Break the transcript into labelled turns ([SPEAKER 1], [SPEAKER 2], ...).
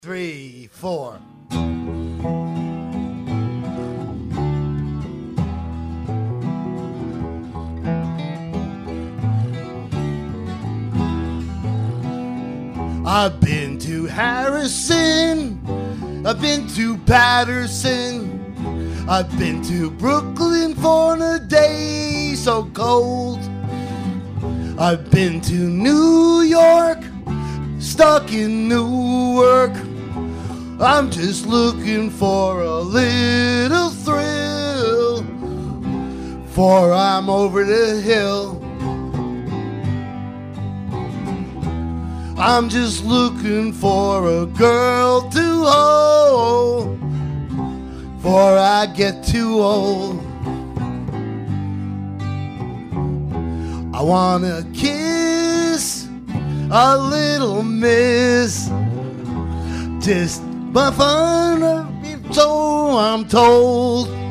[SPEAKER 1] 3, 4. I've been to Harrison, I've been to Patterson, I've been to Brooklyn for a day so cold. I've been to New York, stuck in Newark. I'm just looking for a little thrill, for I'm over the hill. I'm just looking for a girl to hold, for I get too old. I wanna kiss a little miss, just by fun, so I'm told.